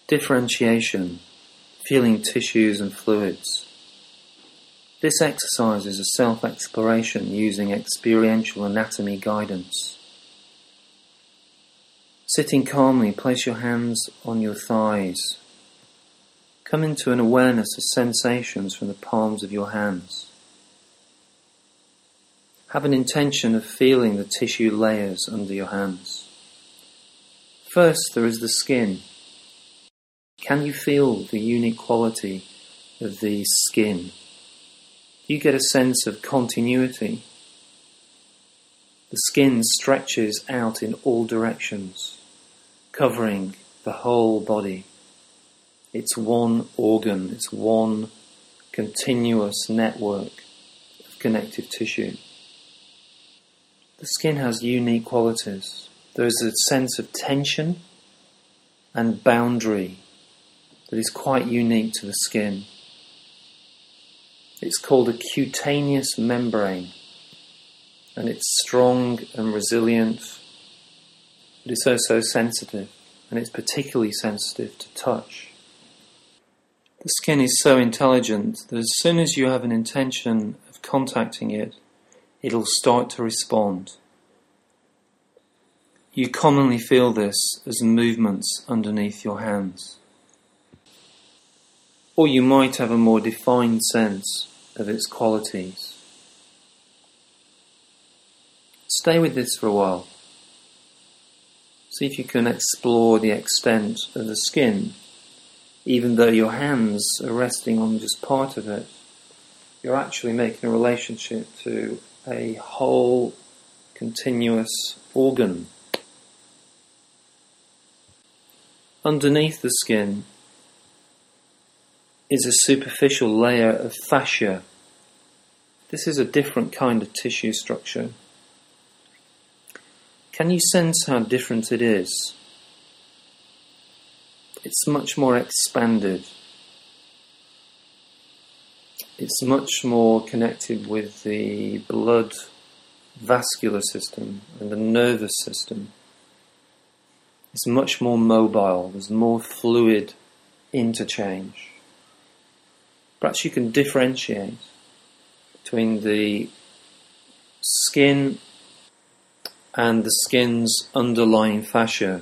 Differentiation, feeling tissues and fluids. This exercise is a self-exploration using experiential anatomy guidance. Sitting calmly, place your hands on your thighs. Come into an awareness of sensations from the palms of your hands. Have an intention of feeling the tissue layers under your hands. First, there is the skin. Can you feel the unique quality of the skin? Do you get a sense of continuity? The skin stretches out in all directions, covering the whole body. It's one organ, it's one continuous network of connective tissue. The skin has unique qualities. There is a sense of tension and boundary that is quite unique to the skin. It's called a cutaneous membrane, and it's strong and resilient, but it's also sensitive, and it's particularly sensitive to touch. The skin is so intelligent that as soon as you have an intention of contacting it, it'll start to respond. You commonly feel this as movements underneath your hands. Or you might have a more defined sense of its qualities. Stay with this for a while. See if you can explore the extent of the skin. Even though your hands are resting on just part of it, you're actually making a relationship to a whole continuous organ. Underneath the skin is a superficial layer of fascia. This is a different kind of tissue structure. Can you sense how different it is? It's much more expanded. It's much more connected with the blood vascular system and the nervous system. It's much more mobile. There's more fluid interchange. Perhaps you can differentiate between the skin and the skin's underlying fascia.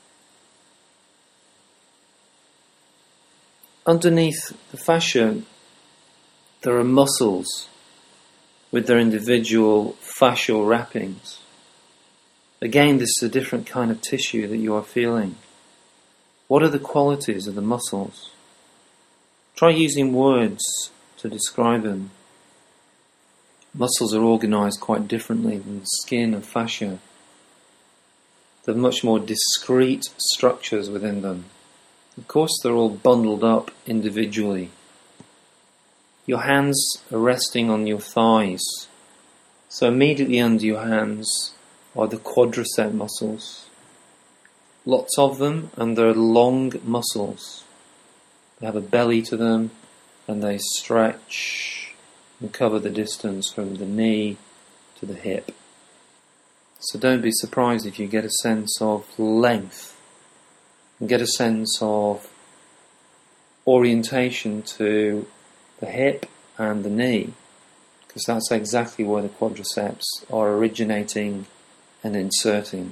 Underneath the fascia, there are muscles with their individual fascial wrappings. Again, this is a different kind of tissue that you are feeling. What are the qualities of the muscles? Try using words to describe them. Muscles are organised quite differently than the skin and fascia. They have much more discrete structures within them. Of course, they're all bundled up individually. Your hands are resting on your thighs. So immediately under your hands are the quadricep muscles. Lots of them, and they're long muscles. They have a belly to them, and they stretch and cover the distance from the knee to the hip. So don't be surprised if you get a sense of length and get a sense of orientation to the hip and the knee, because that's exactly where the quadriceps are originating and inserting.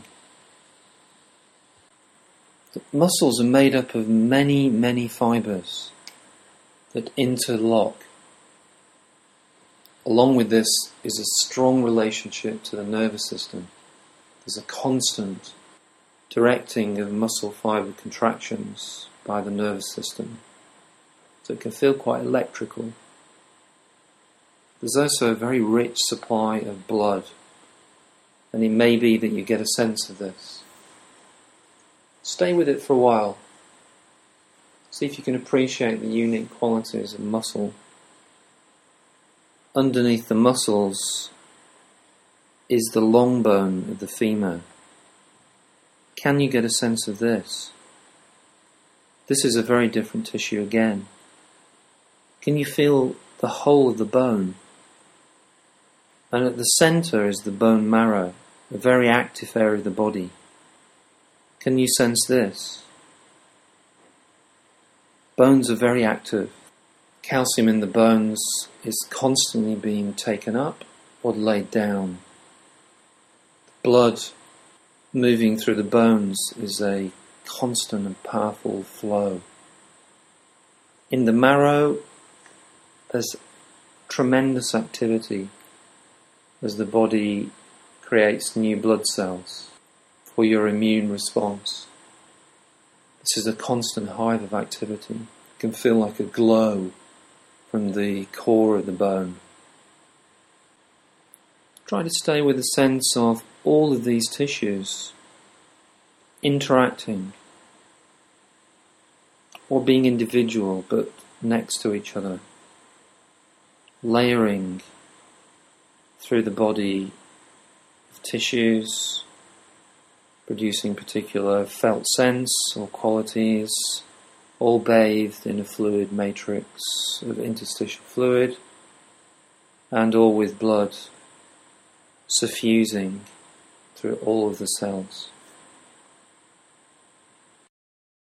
The muscles are made up of many, many fibers that interlock. Along with this is a strong relationship to the nervous system. There's a constant directing of muscle fiber contractions by the nervous system. So it can feel quite electrical. There's also a very rich supply of blood, and it may be that you get a sense of this. Stay with it for a while. See if you can appreciate the unique qualities of muscle. Underneath the muscles is the long bone of the femur. Can you get a sense of this? This is a very different tissue again. Can you feel the whole of the bone? And at the centre is the bone marrow, a very active area of the body. Can you sense this? Bones are very active. Calcium in the bones is constantly being taken up or laid down. Blood moving through the bones is a constant and powerful flow. In the marrow, there's tremendous activity as the body creates new blood cells for your immune response. This is a constant hive of activity. You can feel like a glow from the core of the bone. Try to stay with a sense of all of these tissues interacting or being individual but next to each other, layering through the body of tissues, producing particular felt sense or qualities, all bathed in a fluid matrix of interstitial fluid, and all with blood suffusing through all of the cells.